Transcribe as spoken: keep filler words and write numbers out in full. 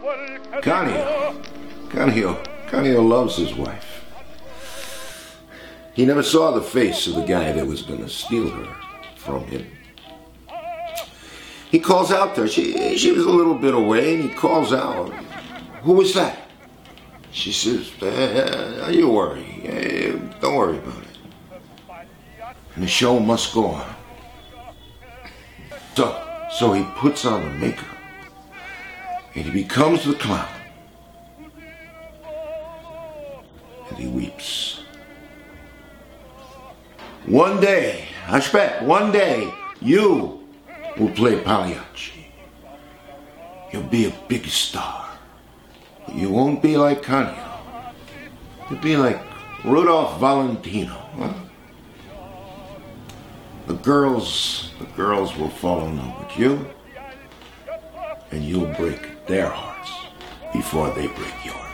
Canio. Canio. Canio loves his wife. He never saw the face of the guy that was going to steal her from him. He calls out to her. She, she was a little bit away, and he calls out, "Who was that?" She says, uh, "You worry. Uh, don't worry about it. And the show must go on." So, so he puts on the makeup, and he becomes the clown. And he weeps. One day, Ashpet, one day, you will play Pagliacci. You'll be a big star. But you won't be like Canio. You'll be like Rudolph Valentino. Huh? The girls, the girls will fall in love with you, and you'll break their hearts before they break yours.